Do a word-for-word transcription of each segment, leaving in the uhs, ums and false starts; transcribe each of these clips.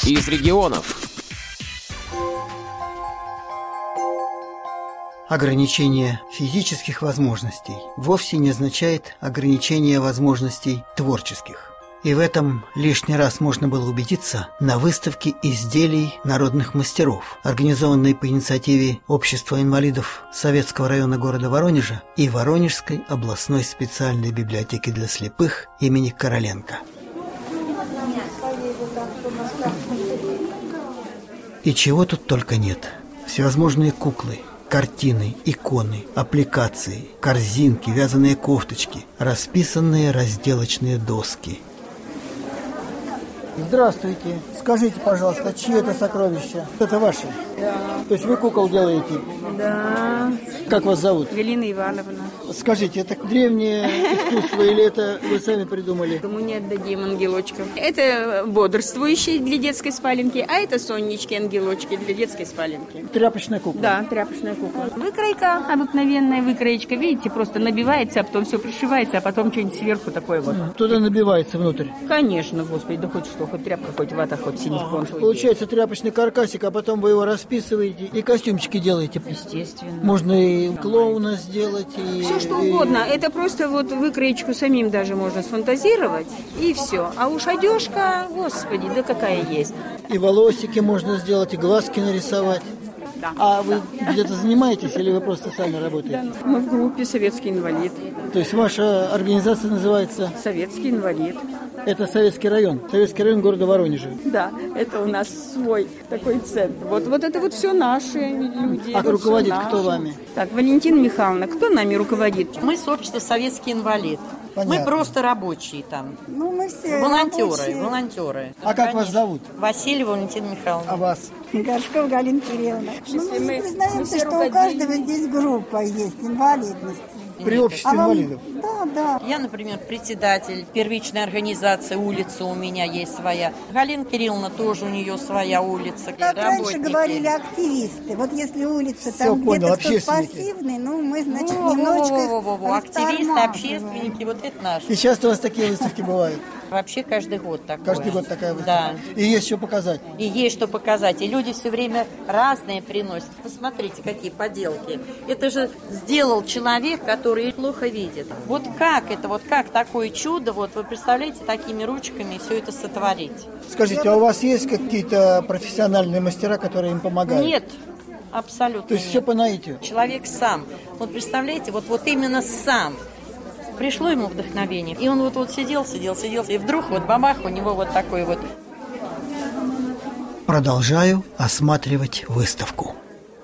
из регионов. Ограничение физических возможностей вовсе не означает ограничение возможностей творческих. И в этом лишний раз можно было убедиться на выставке изделий народных мастеров, организованной по инициативе Общества инвалидов Советского района города Воронежа и Воронежской областной специальной библиотеки для слепых имени Короленко. И чего тут только нет. Всевозможные куклы, картины, иконы, аппликации, корзинки, вязаные кофточки, расписанные разделочные доски. Здравствуйте. Скажите, пожалуйста, чьи это сокровища? Это ваши? Да. То есть вы кукол делаете? Да. Как вас зовут? Галина Ивановна. Скажите, это древнее искусство или это вы сами придумали? Мы не отдадим ангелочков. Это бодрствующие для детской спаленки, а это соннички, ангелочки для детской спаленки. Тряпочная кукла? Да, тряпочная кукла. Выкройка, обыкновенная выкроечка, видите, просто набивается, а потом все пришивается, а потом что-нибудь сверху такое вот. Туда набивается внутрь? Конечно, господи, да хоть что, хоть тряпка, хоть вата, хоть синекон. Получается тряпочный каркасик, а потом вы его расписываете и костюмчики делаете? Естественно. Можно и клоуна сделать, и... Все что и... угодно. Это просто вот выкроечку самим даже можно сфантазировать, и все. А уж одежка, господи, да какая есть. И волосики можно сделать, и глазки нарисовать. Да. А вы где-то занимаетесь или вы просто сами работаете? Да. Мы в группе «Советский инвалид». То есть ваша организация называется? «Советский инвалид». Это Советский район, Советский район города Воронежа. Да, это у нас свой такой центр. Вот, вот это вот все наши люди. А вот руководит кто вами? Так, Валентина Михайловна, кто нами руководит? Мы сообщество «Советский инвалид». Понятно. Мы просто рабочие там. Ну, мы все волонтеры, рабочие. волонтеры. А как вас зовут? Васильева Валентина Михайловна. А вас? Горшков Галина Кирилловна. Ну, мы, мы- признаемся, мы все что у руководим. каждого здесь группа есть инвалидности. При обществе А вам- инвалидов? Да, да. Я, например, председатель первичной организации «Улица» у меня есть своя. Галина Кирилловна тоже у нее своя улица. Как раньше Работники. говорили активисты. Вот если улица Всё, там понял, где-то кто-то общественники. пассивный, ну мы, значит, Во, во, немножечко во, во, во, активисты, растормаживаем. общественники, вот это наше. И часто у вас такие выставки бывают? Вообще каждый год такое. Каждый год такая выставка? Да. И есть что показать? И есть что показать. И люди все время разные приносят. Посмотрите, какие поделки. Это же сделал человек, который плохо видит. Вот как это, вот как такое чудо, вот вы представляете, такими ручками все это сотворить? Скажите, а у вас есть какие-то профессиональные мастера, которые им помогают? Нет, абсолютно То есть нет. все по наитию? Человек сам. Вот представляете, вот, вот именно сам. Пришло ему вдохновение. И он вот, вот сидел, сидел, сидел. И вдруг вот бабах, у него вот такой вот. Продолжаю осматривать выставку.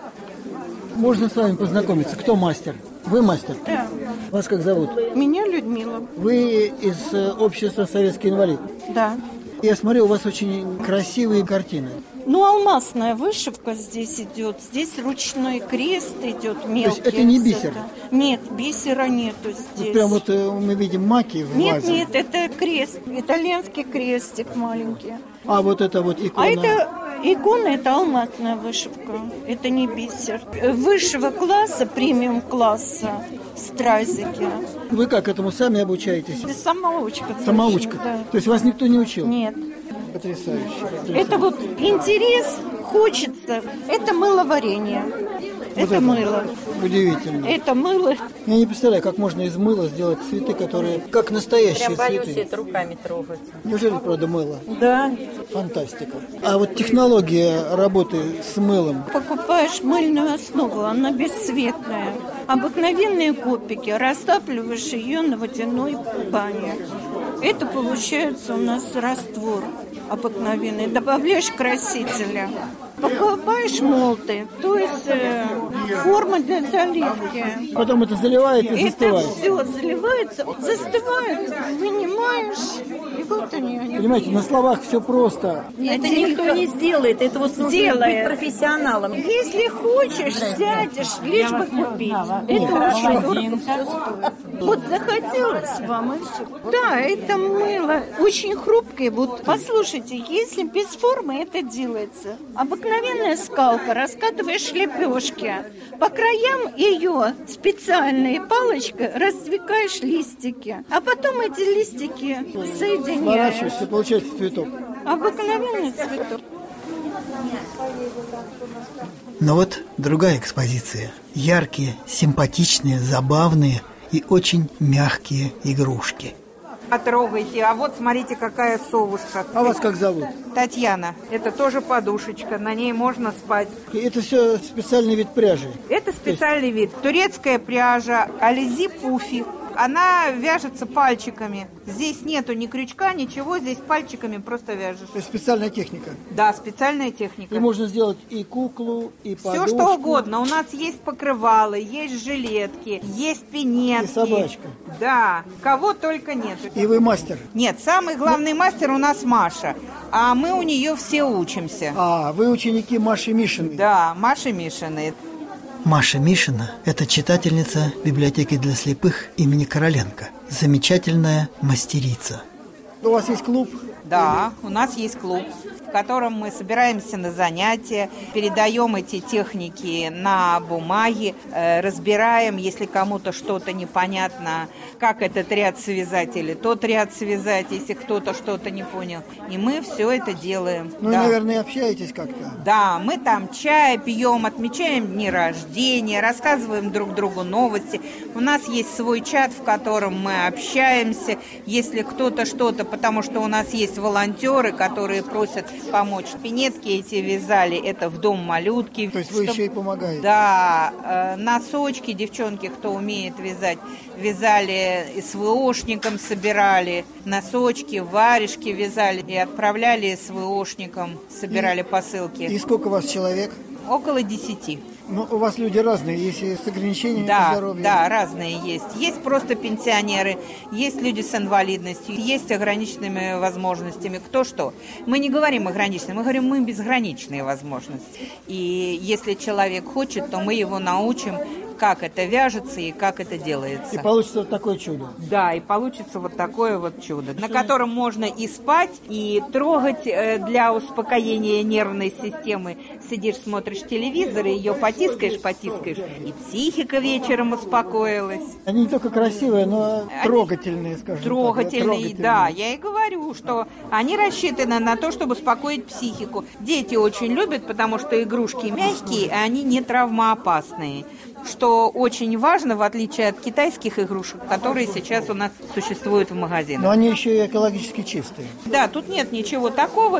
Можно с вами познакомиться? Кто мастер? Вы мастер? Да. Вас как зовут? Меня Людмила. Вы из э, общества «Советский инвалид». Да. Я смотрю, у вас очень красивые картины. Ну, алмазная вышивка здесь идет. Здесь ручной крест идет мелкий. это не бисер? Нет, бисера нету Вот здесь. прям вот э, мы видим маки в Нет, вазе. нет, это крест. Итальянский крестик маленький. А вот это вот икона. А это икона, это алмазная вышивка. Это не бисер. Высшего класса, премиум класса, стразики. Вы как, этому сами обучаетесь? Это самоучка. Самоучка? Да. То есть вас никто не учил? Нет. Потрясающе. Это вот интерес, хочется. Это мыловарение. Вот это мыло. Удивительно. Это мыло. Я не представляю, как можно из мыла сделать цветы, которые как настоящие Прям боюсь цветы. это руками трогать. Неужели, правда, мыло? Да. Фантастика. А вот технология работы с мылом. Покупаешь мыльную основу, она бесцветная. Обыкновенные копики, растапливаешь ее на водяной бане. Это получается у нас раствор обыкновенный. Добавляешь красителя. Покупаешь молоты, то есть э, форма для заливки. Потом это заливает и Это застывает. все заливается, застывает, вынимаешь, и вот они. они. Понимаете, на словах все просто. Это никто не сделает. Это вот нужно Сделает. быть профессионалом. Если хочешь, сядешь, лишь бы купить. Это очень дорого все стоит. Вот захотелось вам и все. Да, это мыло очень хрупкое. Вот послушайте, если без формы это делается, обыкновенная скалка, раскатываешь лепешки, по краям ее специальной палочкой раздвигаешь листики, а потом эти листики соединяешь. Сворачиваешь, и получается цветок. Обыкновенный цветок. Но вот другая экспозиция. Яркие, симпатичные, забавные и очень мягкие игрушки. Потрогайте. А вот смотрите, какая совушка. А вас как зовут? Татьяна. Это тоже подушечка. На ней можно спать. Это все специальный вид пряжи. Это специальный вид. Турецкая пряжа Ализи Пуфи. Она вяжется пальчиками. Здесь нету ни крючка, ничего. Здесь пальчиками просто вяжешь. Это специальная техника. Да, специальная техника. И можно сделать и куклу, и подушку. Все что угодно. У нас есть покрывалы, есть жилетки, есть пинетки. И собачка. Да, кого только нет. И вы мастер. Нет, самый главный мастер у нас Маша. А мы у нее все учимся. А, вы ученики Маши Мишиной. Да, Маши Мишиной. Маша Мишина – это читательница библиотеки для слепых имени Короленко. Замечательная мастерица. У вас есть клуб? Да, у нас есть клуб, в котором мы собираемся на занятия, передаем эти техники на бумаге, э, разбираем, если кому-то что-то непонятно, как этот ряд связать или тот ряд связать, если кто-то что-то не понял. И мы все это делаем. Ну, да. наверное, общаетесь как-то. Да, мы там чай пьем, отмечаем дни рождения, рассказываем друг другу новости. У нас есть свой чат, в котором мы общаемся, если кто-то что-то, потому что у нас есть волонтеры, которые просят помочь. Пинетки эти вязали, это в дом малютки. То есть вы Чтоб... еще и помогаете? Да, э, носочки, девчонки, кто умеет вязать, вязали и с СВОшником собирали, носочки, варежки вязали и отправляли СВОшникам, собирали и, посылки. И сколько у вас человек? Около десяти. Ну, у вас люди разные, есть и с ограничениями да, здоровья. Да, разные есть. Есть просто пенсионеры, есть люди с инвалидностью, есть ограниченными возможностями. Кто что. Мы не говорим ограниченные, мы говорим, мы безграничные возможности. И если человек хочет, то мы его научим, как это вяжется и как это делается. И получится вот такое чудо. Да, и получится вот такое вот чудо, на котором можно и спать, и трогать для успокоения нервной системы. Сидишь, смотришь телевизор, и ее потискаешь, потискаешь, и психика вечером успокоилась. Они не только красивые, но они трогательные, скажем трогательные, так. Трогательные, да. Я и говорю, что они рассчитаны на то, чтобы успокоить психику. Дети очень любят, потому что игрушки мягкие, а они не травмоопасные. Что очень важно, в отличие от китайских игрушек, которые сейчас у нас существуют в магазинах. Но они еще и экологически чистые. Да, тут нет ничего такого.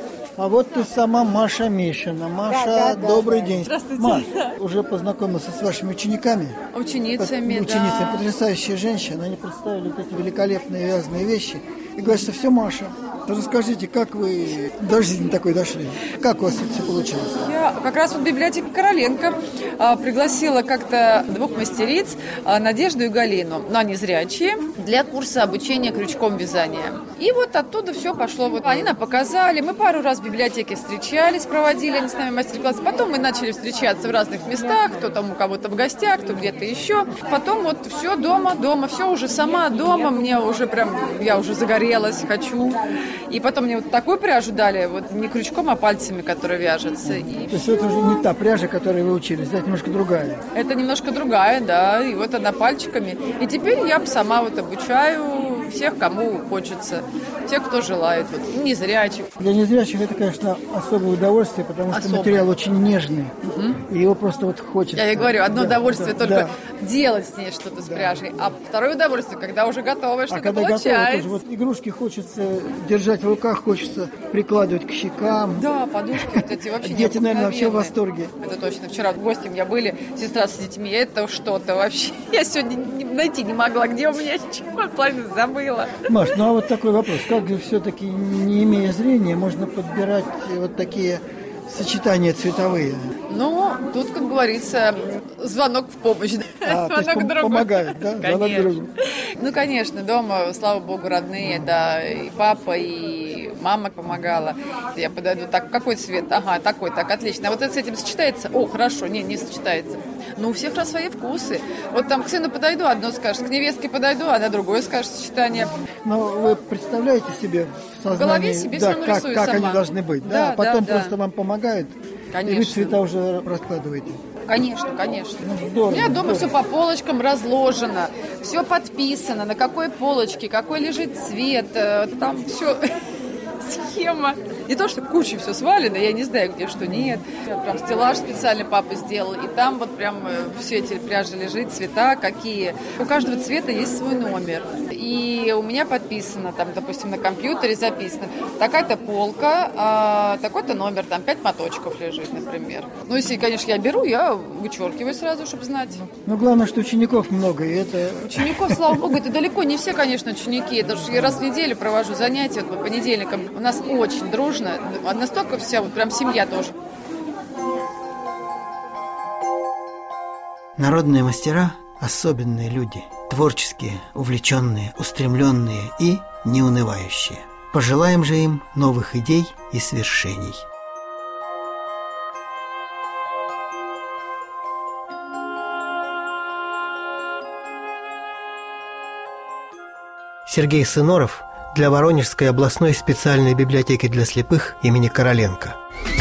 А вот ты сама Маша Мишина. Маша, да, да, добрый да. день. Здравствуйте. Маш, уже познакомился с вашими учениками? Ученицами, Под, да. Ученицами, потрясающие женщины. Они представили вот эти великолепные вязаные вещи. И говорят, что все Маша. Расскажите, как вы до жизни такой дошли? Как у вас это все получилось? Я как раз вот в библиотеке Короленко а, пригласила как-то двух мастериц, а, Надежду и Галину, но они зрячие, для курса обучения крючком вязания. И вот оттуда все пошло. Вот они нам показали. Мы пару раз в библиотеке встречались, проводили они с нами мастер-класс. Потом мы начали встречаться в разных местах, кто там у кого-то в гостях, кто где-то еще. Потом вот все дома, дома, все уже сама дома. Мне уже прям, я уже загорелась, хочу. И потом мне вот такую пряжу дали, вот не крючком, а пальцами, которая вяжется. И То есть это уже не та пряжа, которой вы учились, это немножко другая. Это немножко другая, да, и вот она пальчиками. И теперь я сама вот обучаю всех, кому хочется, тех, кто желает, вот, незрячих. Для незрячих это, конечно, особое удовольствие, потому что Особое. материал очень нежный, угу. и его просто вот хочется. Я и говорю, одно да, удовольствие да, только да. делать с ней что-то с Да. пряжей, а второе удовольствие, когда уже готово, А что-то когда получается. готово, тоже вот игрушки хочется держать в руках, хочется прикладывать к щекам. Да, подушки вот эти вообще Дети, наверное, вообще в необыкновенные. восторге. Это точно. Вчера в гости у меня были сестра с детьми. Это что-то вообще. Я сегодня не- найти не могла, где у меня чего, половину забыла. Маш, ну а вот такой вопрос. Как же все-таки, не имея зрения, можно подбирать вот такие сочетания цветовые? Ну, тут, как говорится, звонок в помощь. А, то есть Звонок пом- другу. помогают, да? Звонок Конечно. другу. Ну, конечно, дома, слава богу, родные, да, и папа, и мама помогала. Я подойду, так, какой цвет? Ага, такой, так, отлично. А вот это с этим сочетается? О, хорошо, не, не сочетается. Ну, у всех раз свои вкусы. Вот там к сыну подойду, одно скажет, к невестке подойду, она другое скажет сочетание. Но вы представляете себе в сознании, В голове себе да, всё равно как, рисую как сама. они должны быть, да? Да, А потом да, да. просто вам помогают, и вы Конечно. цвета уже раскладываете. Конечно, конечно. Ну, здорово, У меня дома здорово. все по полочкам разложено, все подписано, на какой полочке, какой лежит цвет, э, там все схема. Не то, что куча все свалено, я не знаю, где что нет. Прям стеллаж специальный папа сделал, и там вот прям все эти пряжи лежит, цвета какие. У каждого цвета есть свой номер. И у меня подписано, там, допустим, на компьютере записано, такая-то полка, а, такой-то номер, там пять моточков лежит, например. Ну, если, конечно, я беру, я вычеркиваю сразу, чтобы знать. Но главное, что учеников много, и это... Учеников, слава богу, это далеко не все, конечно, ученики. Это же я раз в неделю провожу занятия, вот по понедельникам. У нас очень дружно, настолько вся, вот прям семья тоже. Народные мастера – особенные люди, творческие, увлеченные, устремленные и неунывающие. Пожелаем же им новых идей и свершений. Сергей Сыноров для Воронежской областной специальной библиотеки для слепых имени Короленко.